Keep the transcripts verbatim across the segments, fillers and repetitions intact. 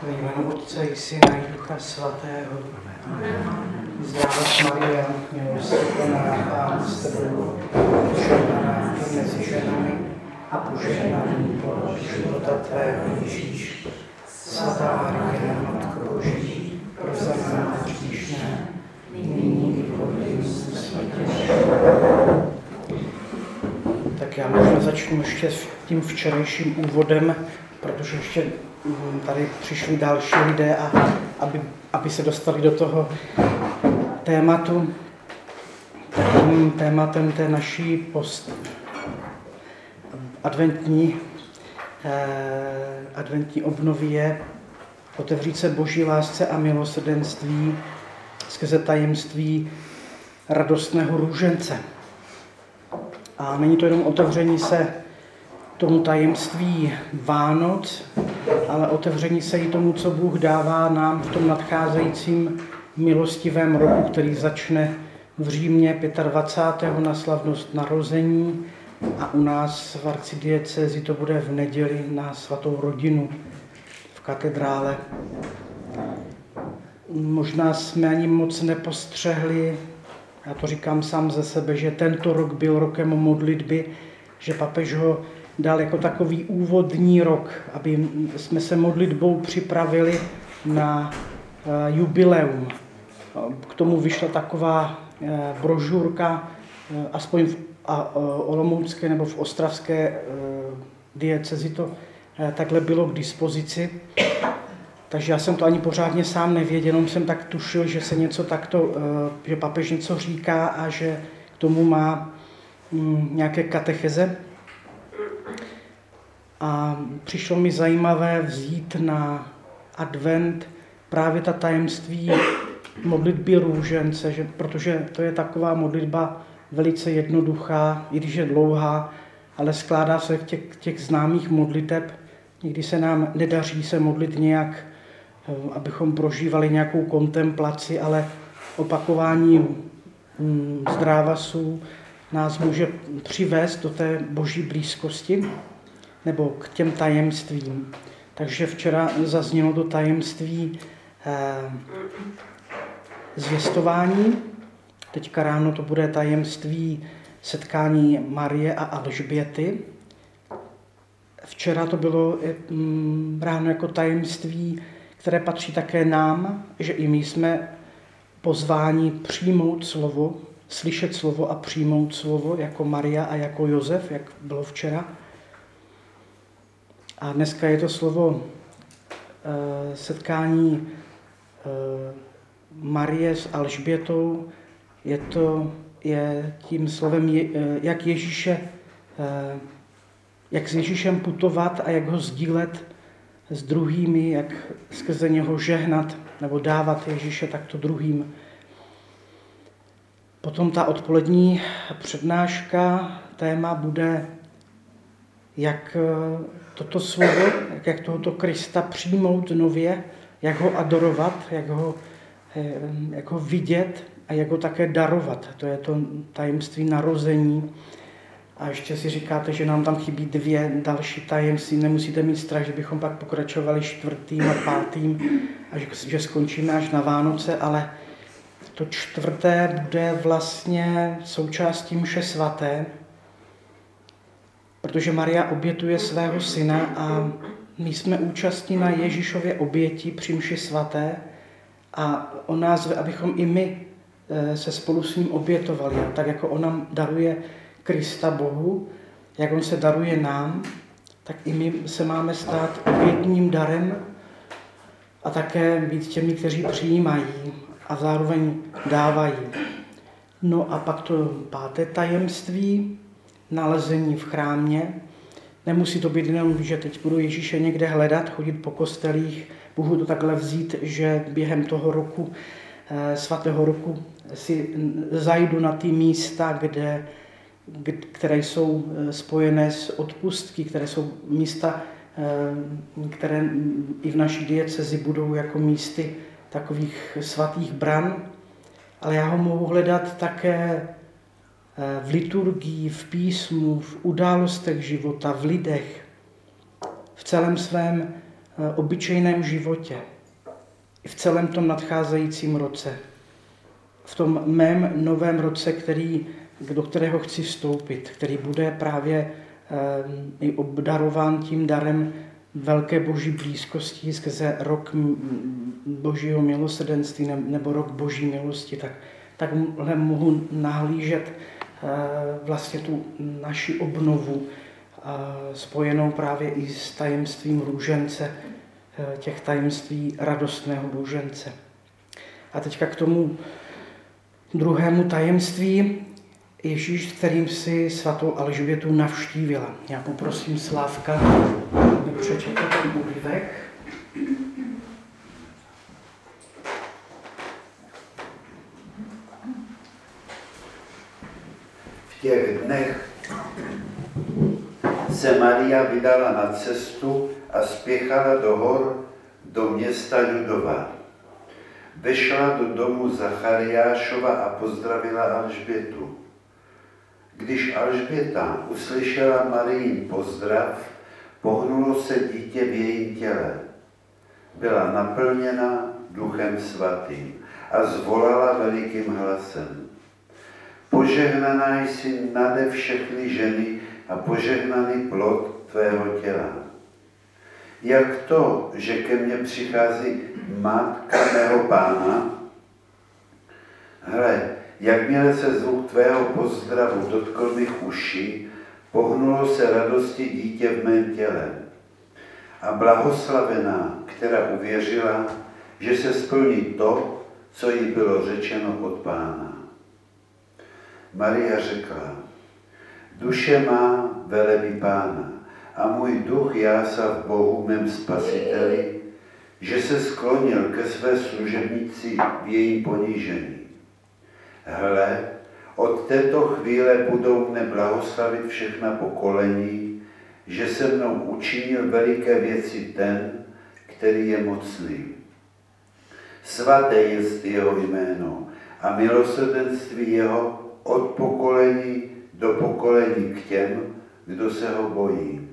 Ve jménu Otce i Syna i Ducha Svatého. Zdravá Maria, milosrdná, Pán s tebou, požehnaná ty mezi ženami a požehnaný plod života tvého Ježíš. Svatá Maria, Matko Boží, prosím nás hříšné, nyní i v hodinu smrti. Tak já možná začnu ještě s tím včerejším úvodem, protože ještě tady přišli další lidé, a aby, aby se dostali do toho tématu. Takovým tématem té naší post adventní, eh, adventní obnovy je otevřít se Boží lásce a milosrdenství skrze tajemství radostného růžence. A není to jenom otevření se tomu tajemství Vánoc, ale otevření se i tomu, co Bůh dává nám v tom nadcházejícím milostivém roku, který začne v Římě dvacátého pátého na slavnost narození a u nás v arcidiecézi to bude v neděli na svatou rodinu v katedrále. Možná jsme ani moc nepostřehli, já to říkám sám ze sebe, že tento rok byl rokem modlitby, že papež ho dal jako takový úvodní rok, aby jsme se modlitbou připravili na jubileum. K tomu vyšla taková brožurka, aspoň v olomoucké nebo v ostravské diecezi to takhle bylo k dispozici. Takže já jsem to ani pořádně sám nevěděl, jenom jsem tak tušil, že se něco takto, že papež něco říká a že k tomu má nějaké katecheze. A přišlo mi zajímavé vzít na advent právě ta tajemství modlitby růžence, že, protože to je taková modlitba velice jednoduchá, i když je dlouhá, ale skládá se těch, těch známých modliteb. Nikdy se nám nedaří se modlit nějak, abychom prožívali nějakou kontemplaci, ale opakování zdrávasů nás může přivést do té Boží blízkosti nebo k těm tajemstvím. Takže včera zaznělo to tajemství eh, zvěstování, teďka ráno to bude tajemství setkání Marie a Alžběty. Včera to bylo mm, ráno jako tajemství, které patří také nám, že i my jsme pozváni přijmout slovo, slyšet slovo a přijmout slovo jako Maria a jako Josef, jak bylo včera. A dneska je to slovo e, setkání e, Marie s Alžbětou. Je to je tím slovem, je, e, jak Ježíše, e, jak s Ježíšem putovat a jak ho sdílet s druhými, jak skrze něho žehnat nebo dávat Ježíše takto druhým. Potom ta odpolední přednáška, téma bude, jak toto slovo, jak tohoto Krista přijmout nově, jak ho adorovat, jak ho, jak ho vidět a jak ho také darovat. To je to tajemství narození. A ještě si říkáte, že nám tam chybí dvě další tajemství. Nemusíte mít strach, že bychom pak pokračovali čtvrtým a pátým a že, že skončíme až na Vánoce, ale to čtvrté bude vlastně součástí mše svaté, protože Maria obětuje svého syna a my jsme účastní na Ježíšově oběti při mši svaté a on nás zve, abychom i my se spolu s ním obětovali. A tak jako on nám daruje Krista Bohu, jak on se daruje nám, tak i my se máme stát obětním darem a také být těmi, kteří přijímají a zároveň dávají. No a pak to páté tajemství, nalezení v chrámě. Nemusí to být jenom, že teď budu Ježíše někde hledat, chodit po kostelích, mohu to takhle vzít, že během toho roku, svatého roku, si zajdu na ty místa, kde, které jsou spojené s odpustky, které jsou místa, které i v naší diecezi budou jako místy takových svatých bran, ale já ho mohu hledat také v liturgii, v písmu, v událostech života, v lidech, v celém svém obyčejném životě, i v celém tom nadcházejícím roce, v tom mém novém roce, který, do kterého chci vstoupit, který bude právě i obdarován tím darem velké boží blízkosti skrze rok božího milosrdenství nebo rok boží milosti, tak, takhle mohu nahlížet vlastně tu naši obnovu spojenou právě i s tajemstvím růžence, těch tajemství radostného růžence. A teďka k tomu druhému tajemství, Ježíš, kterým si svatou Alžbětu navštívila. Já poprosím Slávka, aby přečetl ten úryvek. V těch dnech se Maria vydala na cestu a spěchala do hor do města Judova. Vešla do domu Zachariášova a pozdravila Alžbětu. Když Alžběta uslyšela Marijin pozdrav, pohnulo se dítě v jejím těle. Byla naplněna Duchem Svatým a zvolala velikým hlasem: Požehnaná jsi nade všechny ženy a požehnaný plod tvého těla. Jak to, že ke mně přichází matka mého Pána? Hle, jakmile se zvuk tvého pozdravu dotkl mých uší, pohnulo se radosti dítě v mém těle. A blahoslavená, která uvěřila, že se splní to, co jí bylo řečeno od Pána. Maria řekla: Duše má velebí Pána a můj duch jásá v Bohu mém Spasiteli, že se sklonil ke své služebnici v jejím ponížení. Hle, od této chvíle budou mne blahoslavit všechna pokolení, že se mnou učinil veliké věci ten, který je mocný. Svaté jest jeho jméno a milosrdenství jeho od pokolení do pokolení k těm, kdo se ho bojí.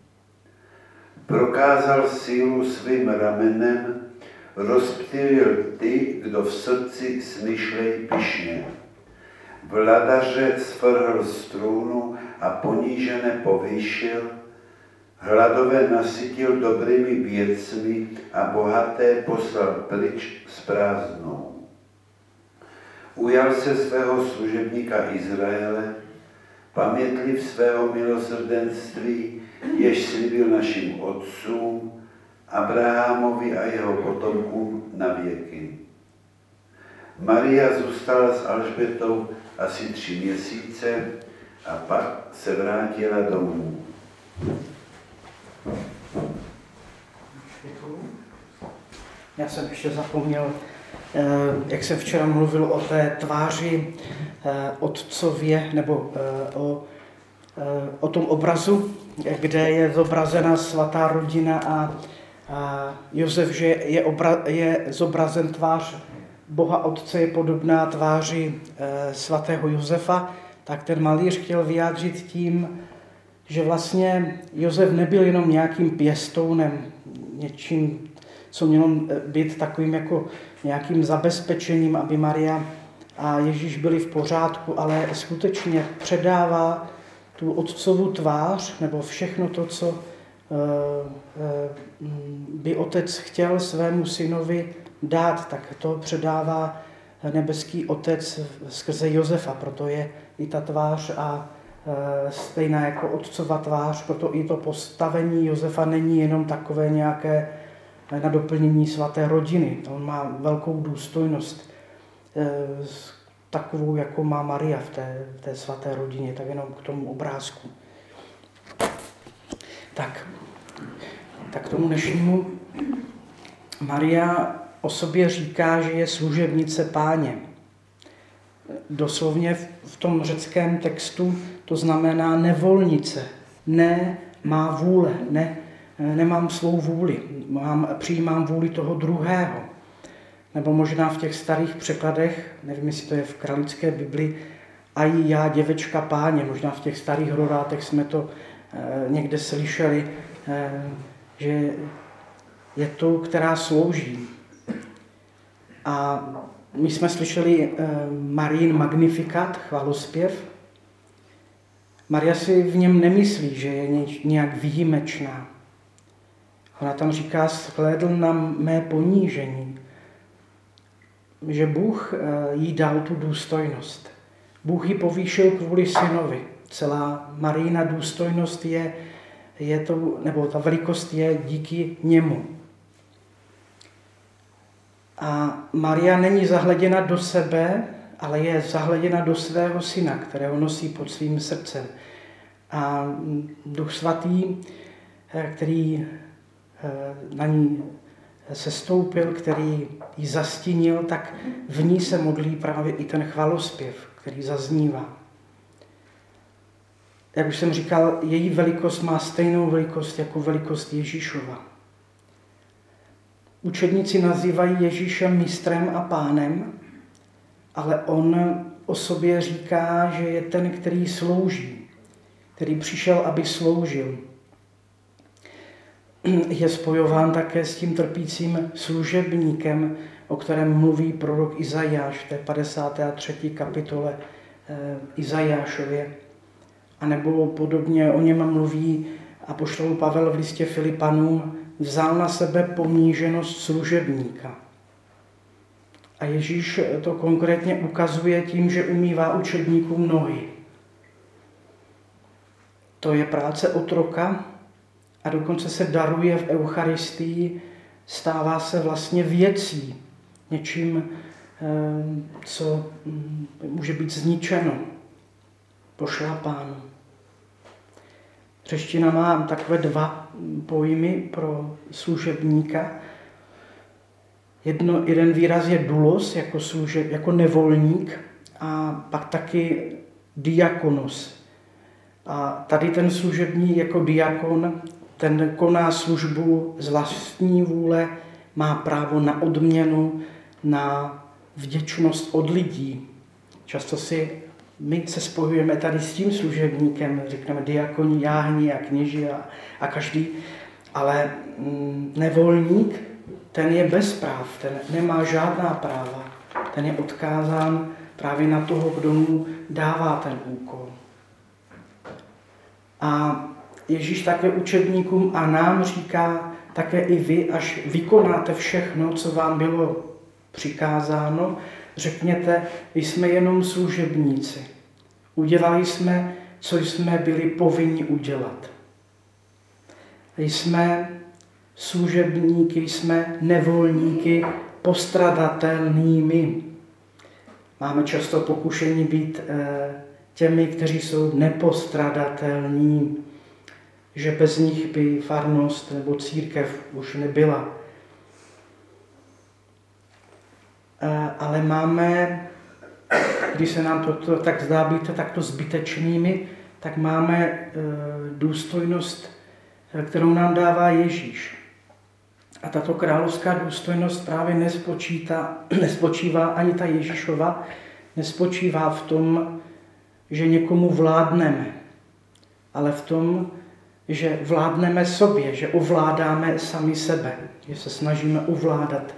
Prokázal sílu svým ramenem, rozptýlil ty, kdo v srdci smýšlejí pyšně. Vladaře svrhl z trůnu a ponížené povýšil, hladové nasytil dobrými věcmi a bohaté poslal pryč s prázdnou. Ujal se svého služebníka Izraele, pamětliv svého milosrdenství, jež slíbil našim otcům, Abrahamovi a jeho potomkům na věky. Maria zůstala s Alžbětou asi tři měsíce a pak se vrátila domů. Já jsem ještě zapomněl, jak jsem včera mluvil o té tváři otcově, nebo o, o tom obrazu, kde je zobrazena svatá rodina a, a Josef, že je, obra, je zobrazen tvář Boha Otce, je podobná tváři svatého Josefa, tak ten malíř chtěl vyjádřit tím, že vlastně Josef nebyl jenom nějakým pěstounem, něčím, co mělo být takovým jako nějakým zabezpečením, aby Maria a Ježíš byli v pořádku, ale skutečně předává tu otcovu tvář, nebo všechno to, co by otec chtěl svému synovi dát, tak to předává nebeský otec skrze Josefa, proto je i ta tvář a stejná jako otcova tvář, proto i to postavení Josefa není jenom takové nějaké na doplnění svaté rodiny. On má velkou důstojnost, takovou, jako má Maria v té, v té svaté rodině, tak jenom k tomu obrázku. Tak, tak k tomu dnešnímu. Maria o sobě říká, že je služebnice Páně. Doslovně v tom řeckém textu to znamená nevolnice. Ne má vůle, ne, nemám svou vůli, mám, přijímám vůli toho druhého. Nebo možná v těch starých překladech, nevím, jestli to je v kralické Bibli, a i já, děvečka Páně, možná v těch starých rodátech jsme to e, někde slyšeli, e, že je tou, která slouží. A my jsme slyšeli eh, Marín Magnificat, chválospěv. Maria si v něm nemyslí, že je nějak výjimečná. Ona tam říká, shlédl na mé ponížení, že Bůh jí dal tu důstojnost. Bůh ji povýšil kvůli synovi. Celá Marijina důstojnost je, je to, nebo ta velikost je díky němu. A Maria není zahleděna do sebe, ale je zahleděna do svého syna, kterého nosí pod svým srdcem. A Duch Svatý, který na ní sestoupil, který ji zastínil, tak v ní se modlí právě i ten chválospěv, který zaznívá. Jak už jsem říkal, její velikost má stejnou velikost jako velikost Ježíšova. Učedníci nazývají Ježíše mistrem a pánem, ale on o sobě říká, že je ten, který slouží, který přišel, aby sloužil. Je spojován také s tím trpícím služebníkem, o kterém mluví prorok Izajáš v té padesáté třetí kapitole e, Izajášově. A nebo podobně o něm mluví apoštol Pavel v listě Filipanům, vzal na sebe poníženost služebníka. A Ježíš to konkrétně ukazuje tím, že umývá učedníkům nohy. To je práce otroka a dokonce se daruje v Eucharistii, stává se vlastně věcí, něčím, co může být zničeno, pošlapáno. Řečtina má takové dva pojmy pro služebníka. Jedno, jeden výraz je doulos, jako, služeb, jako nevolník, a pak taky diakonos. A tady ten služebník jako diakon, ten koná službu z vlastní vůle, má právo na odměnu, na vděčnost od lidí. Často si my se spojujeme tady s tím služebníkem, řekneme diakoni, jáhni a kněži a, a každý, ale mm, nevolník, ten je bez práv, ten nemá žádná práva, ten je odkázán právě na toho, kdo mu dává ten úkol. A Ježíš také učedníkům a nám říká, také i vy, až vykonáte všechno, co vám bylo přikázáno, řekněte, my jsme jenom služebníci. Udělali jsme, co jsme byli povinni udělat. Jsme služebníky, jsme nevolníky postradatelnými. Máme často pokušení být těmi, kteří jsou nepostradatelní, že bez nich by farnost nebo církev už nebyla. Ale máme, když se nám to, to tak zdá být takto zbytečnými, tak máme důstojnost, kterou nám dává Ježíš. A tato královská důstojnost právě nespočítá, nespočívá ani ta Ježíšova, nespočívá v tom, že někomu vládneme, ale v tom, že vládneme sobě, že ovládáme sami sebe, že se snažíme ovládat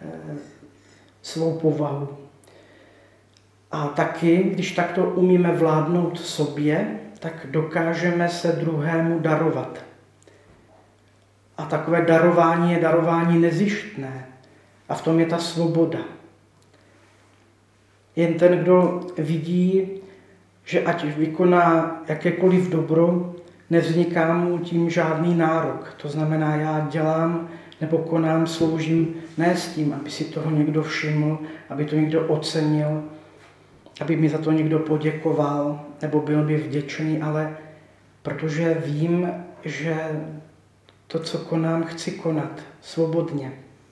svou povahu. A taky, když takto umíme vládnout sobě, tak dokážeme se druhému darovat. A takové darování je darování nezištné. A v tom je ta svoboda. Jen ten, kdo vidí, že ať vykoná jakékoliv dobro, nevzniká mu tím žádný nárok. To znamená, já dělám nebo konám, sloužím ne s tím, aby si toho někdo všiml, aby to někdo ocenil, aby mi za to někdo poděkoval nebo byl mi vděčný, ale protože vím, že to, co konám, chci konat svobodně.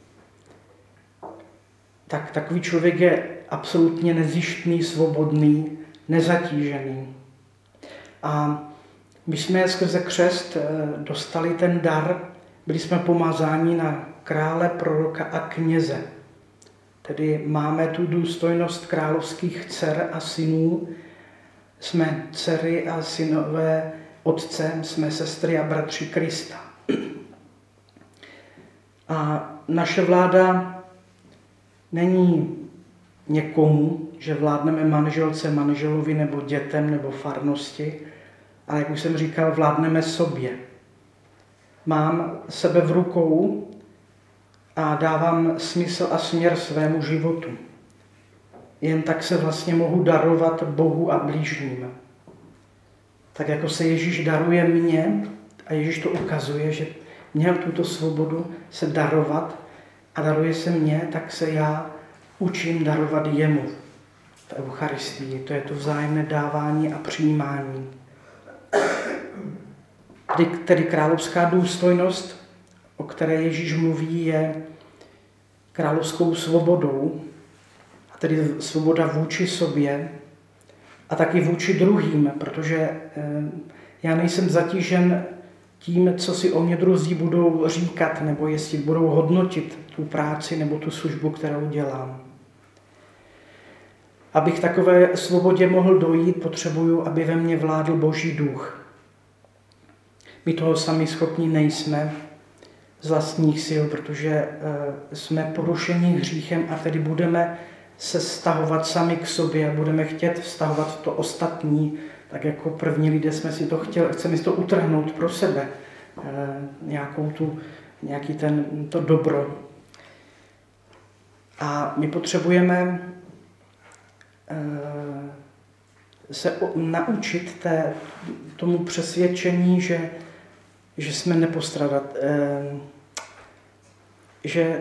Tak takový člověk je absolutně nezištný, svobodný, nezatížený. A my jsme skrze křest dostali ten dar, byli jsme pomazáni na krále, proroka a kněze. Tedy máme tu důstojnost královských dcer a synů. Jsme dcery a synové Otce, jsme sestry a bratři Krista. A naše vláda není někomu, že vládneme manželce, manželovi nebo dětem nebo farnosti, ale jak už jsem říkal, vládneme sobě. Mám sebe v rukou a dávám smysl a směr svému životu. Jen tak se vlastně mohu darovat Bohu a blížním. Tak jako se Ježíš daruje mně, a Ježíš to ukazuje, že měl tuto svobodu se darovat a daruje se mně, tak se já učím darovat jemu v Eucharistii. To je to vzájemné dávání a přijímání. Tedy, tedy královská důstojnost, o které Ježíš mluví, je královskou svobodou, a tedy svoboda vůči sobě a taky vůči druhým, protože já nejsem zatížen tím, co si o mě druzí budou říkat, nebo jestli budou hodnotit tu práci nebo tu službu, kterou dělám. Abych takové svobodě mohl dojít, potřebuju, aby ve mně vládl Boží duch. My toho sami schopni nejsme z vlastních sil, protože jsme porušeni hříchem a tedy budeme se vztahovat sami k sobě, budeme chtět vztahovat to ostatní, tak jako první lidé jsme si to chtěli, chceme si to utrhnout pro sebe, nějakou tu, nějaký ten, to dobro. A my potřebujeme se naučit té, tomu přesvědčení, že, že jsme nepostradat, že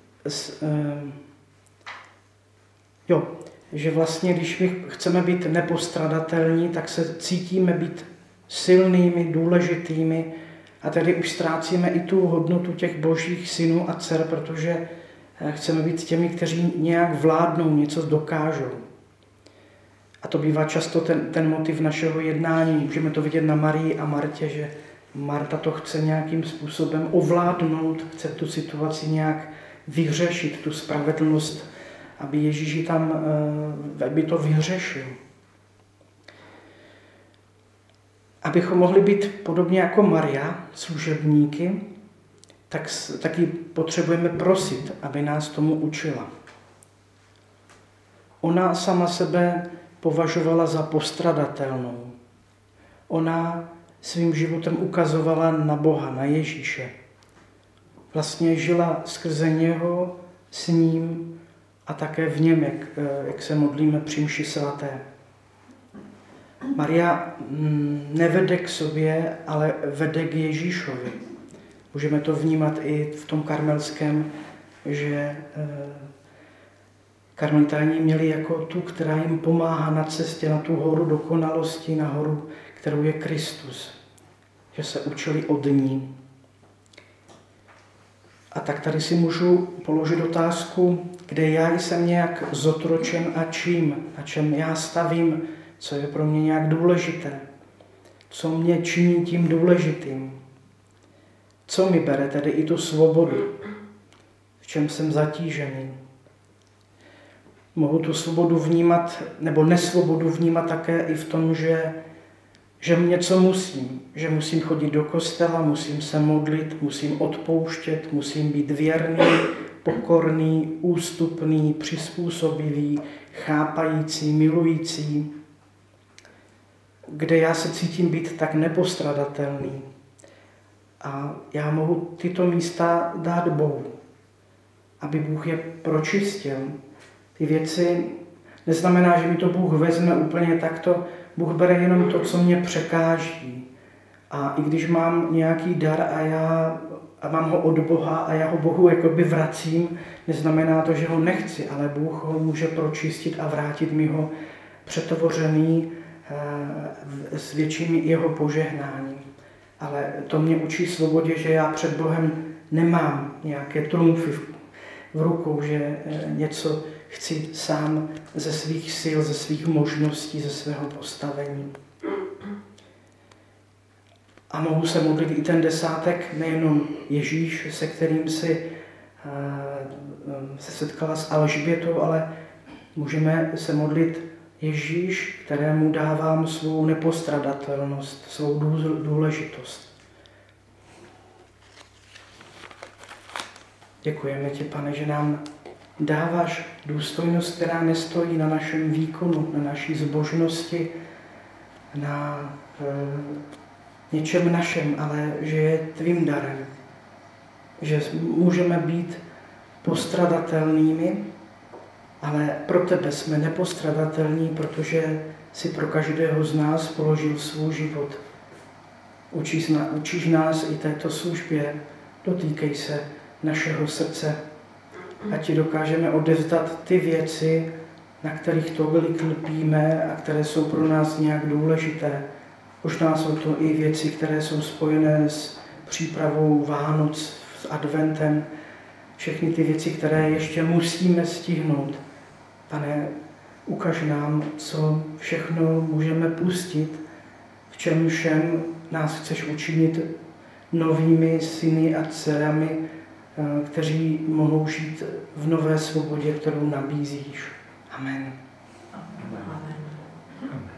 jo, že vlastně, když my chceme být nepostradatelní, tak se cítíme být silnými, důležitými a tedy už ztrácíme i tu hodnotu těch božích synů a dcer, protože chceme být těmi, kteří nějak vládnou, něco dokážou. A to bývá často ten, ten motiv našeho jednání. Můžeme to vidět na Marii a Martě, že Marta to chce nějakým způsobem ovládnout, chce tu situaci nějak vyřešit, tu spravedlnost, aby Ježíši tam, aby to vyřešil. Abychom mohli být podobně jako Maria, služebníky, tak taky potřebujeme prosit, aby nás tomu učila. Ona sama sebe považovala za postradatelnou. Ona svým životem ukazovala na Boha, na Ježíše. Vlastně žila skrze něho, s ním a také v něm, jak, jak se modlíme při mši svaté. Maria nevede k sobě, ale vede k Ježíšovi. Můžeme to vnímat i v tom karmelském, že karmelitáni měli jako tu, která jim pomáhá na cestě, na tu horu dokonalosti, na horu, kterou je Kristus. Že se učili od ní. A tak tady si můžu položit otázku, kde já jsem nějak zotročen a čím, na čem já stavím, co je pro mě nějak důležité, co mě činí tím důležitým, co mi bere tedy i tu svobodu, v čem jsem zatížený. Mohu tu svobodu vnímat, nebo nesvobodu vnímat také i v tom, že, že něco musím, že musím chodit do kostela, musím se modlit, musím odpouštět, musím být věrný, pokorný, ústupný, přizpůsobivý, chápající, milující, kde já se cítím být tak nepostradatelný. A já mohu tyto místa dát Bohu, aby Bůh je pročistil. Ty věci neznamená, že mi to Bůh vezme úplně takto. Bůh bere jenom to, co mě překáží. A i když mám nějaký dar a já a mám ho od Boha a já ho Bohu jakoby vracím, neznamená to, že ho nechci, ale Bůh ho může pročistit a vrátit mi ho přetvořený e, s větším jeho požehnáním. Ale to mě učí svobodě, že já před Bohem nemám nějaké trumfy v, v rukou, že e, něco chci sám ze svých sil, ze svých možností, ze svého postavení. A mohu se modlit i ten desátek, nejenom Ježíš, se kterým si se setkala s Alžbětou, ale můžeme se modlit Ježíš, kterému dávám svou nepostradatelnost, svou důležitost. Děkujeme ti, Pane, že nám dáváš důstojnost, která nestojí na našem výkonu, na naší zbožnosti, na e, něčem našem, ale že je tvým darem. Že můžeme být postradatelnými, ale pro tebe jsme nepostradatelní, protože si pro každého z nás položil svůj život. Učíš, na, učíš nás i této službě, dotýkej se našeho srdce, ať ti dokážeme odevzdat ty věci, na kterých tolik lpíme a které jsou pro nás nějak důležité. Možná jsou to i věci, které jsou spojené s přípravou Vánoc, s adventem, všechny ty věci, které ještě musíme stihnout. Pane, ukaž nám, co všechno můžeme pustit, v čem všem nás chceš učinit novými syny a dcerami, kteří mohou žít v nové svobodě, kterou nabízíš. Amen. Amen. Amen.